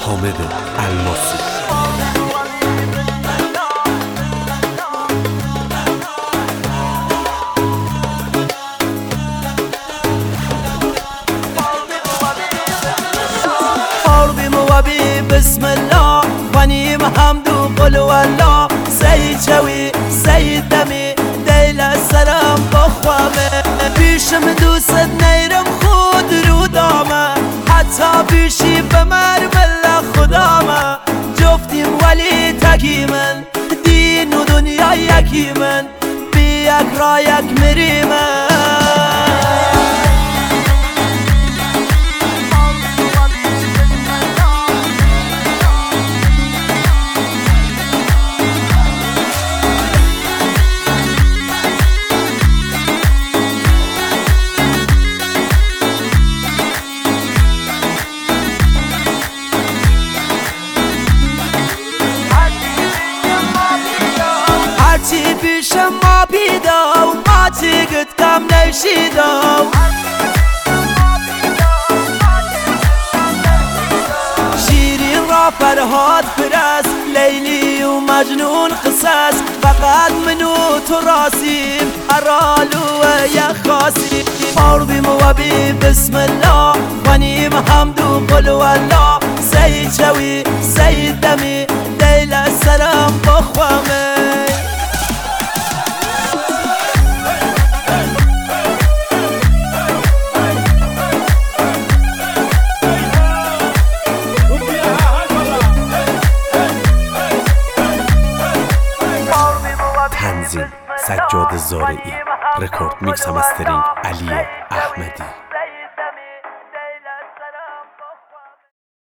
حامد الماسی. بسم الله غنیم حمد و قل والله سید شوی سید دمی دیل السلام بخوامه پیشم دوست نیرم خود رو دامه حتی پیشی بمر بلا خدامه جفتیم ولی تکی من دین و دنیا یکی من بی یک را یک مریمه هرچی پیشم ما بیدا و ما چیگت کم نشیدا شیرین را فرهاد پرست لیلی و مجنون قصص فقط منو تو راسیم ارالو و یک خاصیم آردیم و بی بسم الله غنیم حمد و قل والله سید شوی سید دمی دیل السلام بخوامه تنظیم سجاد زارعی، رکورد میکس و مسترینگ علی احمدی.